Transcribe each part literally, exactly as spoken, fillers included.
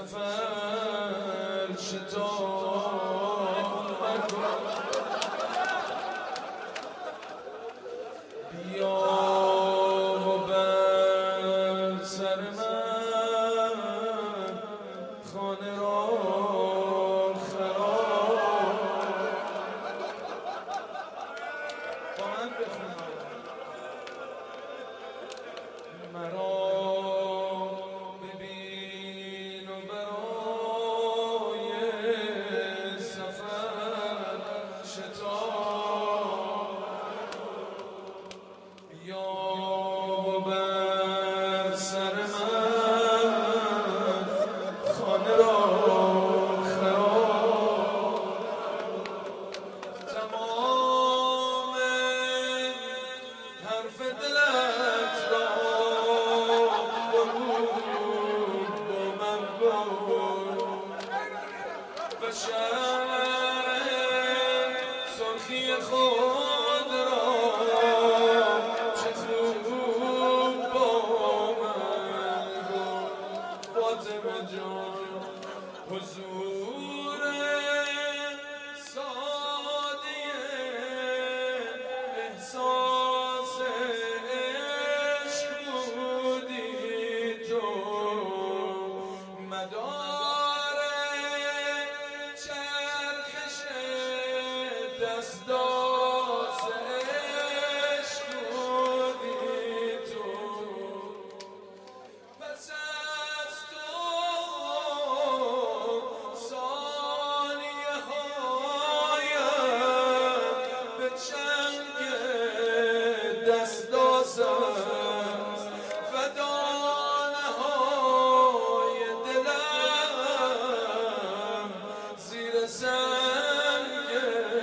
سفر شتاب مکن بیا و بر سر من خانه را خراب با من بخون مرا سرخی خود را چه خوب با من گفت فاطمه جان حضور ساده احساس عشق بودی تو مدار دستاس عشق بودی تو پس از تو ثانیه هایم به چنگ دستاس است و دانه های دلم زیر سنگ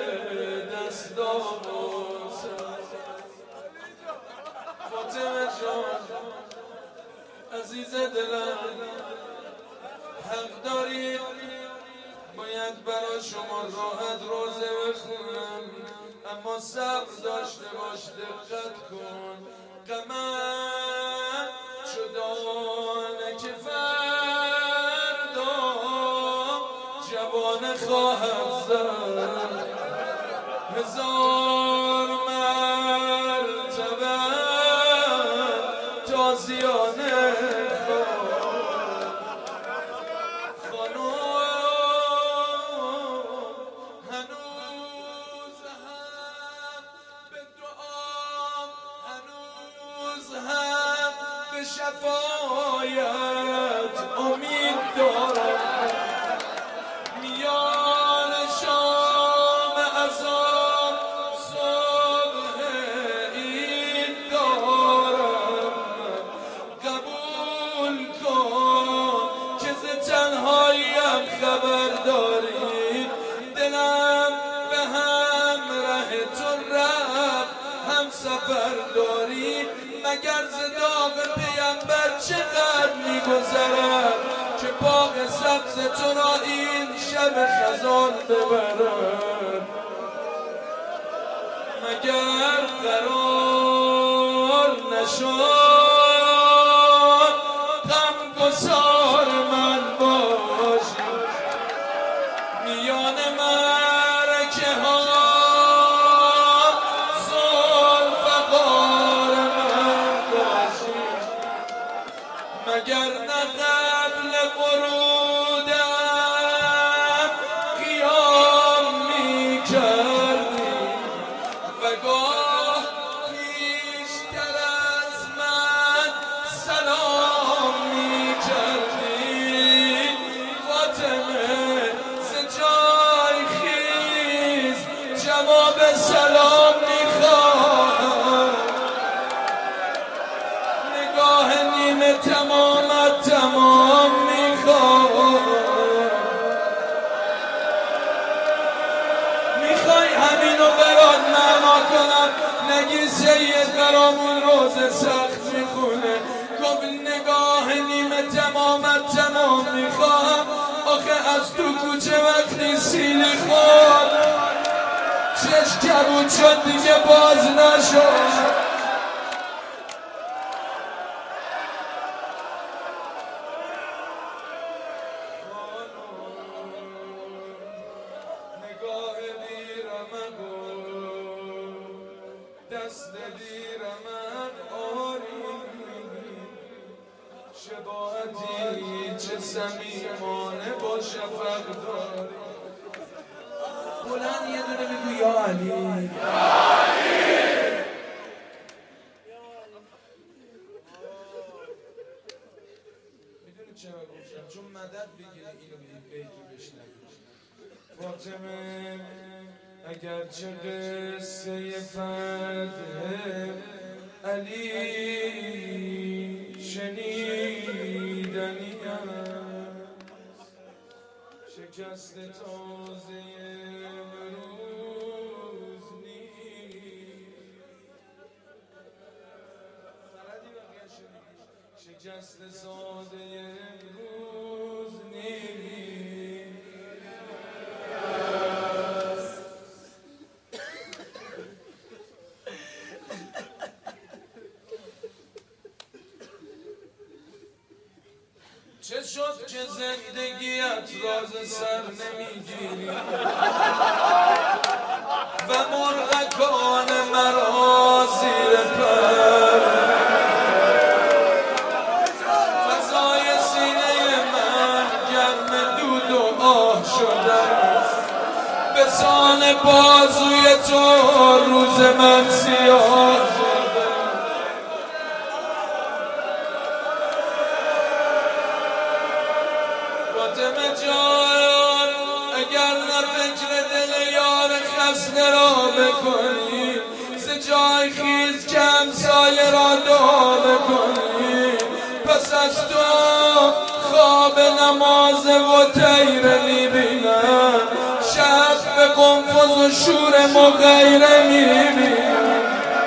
فاطمه جان عزیز دلم حق دارید باید برای شما راحت روزه بخونم اما صبر داشته باش دقت کن غمت شدانه که فردا جوانه خواهد زد هزار مرتبه تازیانه خانم هنوز هم به دعام هنوز هم به شفایت امید دارم میان شام عذاب صبح عید دارم قبول کن که ز تنهاییم خبر داری دلم به همراه تو رفت هم سفر داری مگر ز داغ پیمبر چقدر میگذرد که باغ سبز تو را این شب خزان ببرد مگر قرار نشد غمگسار من باشی میان معرکه ها ذوالفقار من باشی مگر نه قبل غرودم قیام می کردی و گاه پیشتر از من سلام می کردی فاطمه ز جای خیز جواب سلام می خواهم نگاه نیمه تمامت تمام میخوام میخوای همینو برات معنا کنم نگی سید برامون روز سخت میخونه گفت نگاه نیمه تمامت تمام میخوام آخه از تو کوچه وقتی سیلی خورد چشم کبود شد دیگه باز نشد دست دیرمن آری شباعتی چه صمیمانه با شفق داری بلند یه دونه بگو یا علی میدونی چرا گفتم؟ چون مدد بگیری اینو به این بیتو بشنوی فاطمه اگرچه قصه فتح علی شنیدنی شکست تازه امروز نیست شکست ساده امروز نیست چه شد که زندگیت راز سر نمیگیری و مرغکان مرا زیر پر فضای سینه من گرم دود و آه شده است به سان بازوی تو روز من سیاه فاطمه جان اگر نه فکر دل یار خسته را بکنی ز جای خیز که همسایه را دعا بکنی پس از تو خواب نماز و تیره میبینم شب به قنفذ و شور مغیره میبینم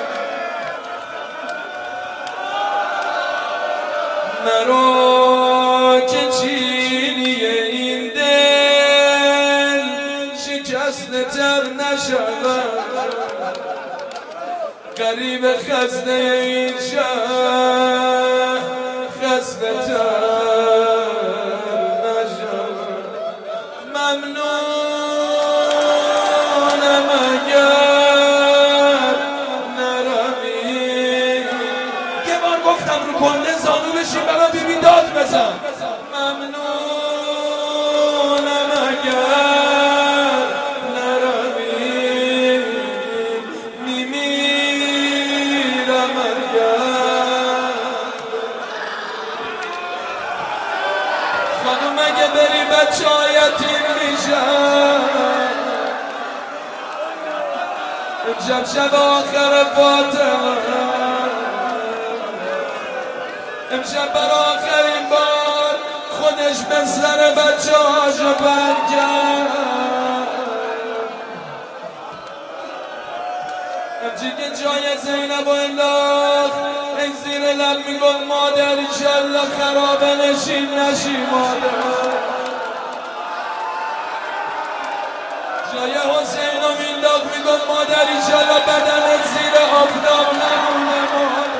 مرا که چینی این دل شکسته تر نشود قریب خسته این شهر خسته تر نشود ممنونم اگر نروی یه بار گفتم رو کنده زانو بشین برا بیبی داد بزن ممنونم اگر نروی میمیرم اگر خانوم اگه بری بچه ها یتیم میشن امشب شب آخر فاطمه امشب بر آخرین بار خودش به سر بچه هاشو برگرد امچی که جای زینب و انداخت این زیر لب میگفت مادر ایشالله خرابه نشین نشی مادر جای حسین و مینداخت میگفت مادر ایشالله بدنت زیر آفتاب نمونه مادر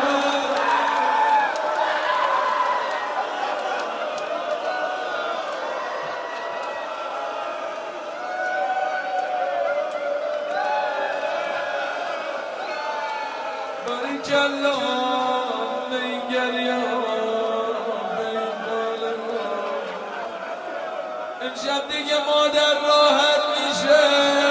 باریکلا به این گریه به این باله امشب دیگه مادر راحت میشه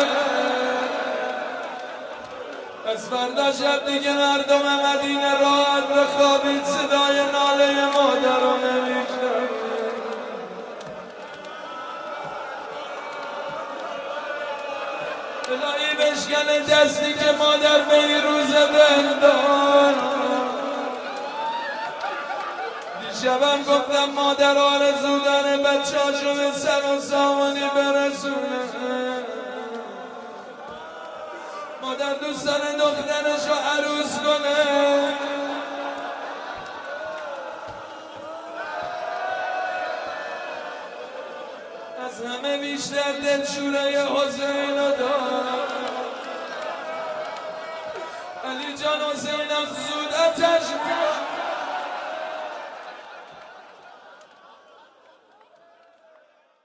از فردا شب دیگه مردم مدینه راحت بخوابید صدای ناله مادر رو نمیشنوید الهی بشکنه دستی که مادر به این روزه بندار دیشبم گفتم مادر آرزو داره بچه هاشو به سر و سامانی برسونه مادر دوست داره دخترشو عروس کنه از همه بیشتر دلشوره حسین رو دار علی جان حسینم زود آتش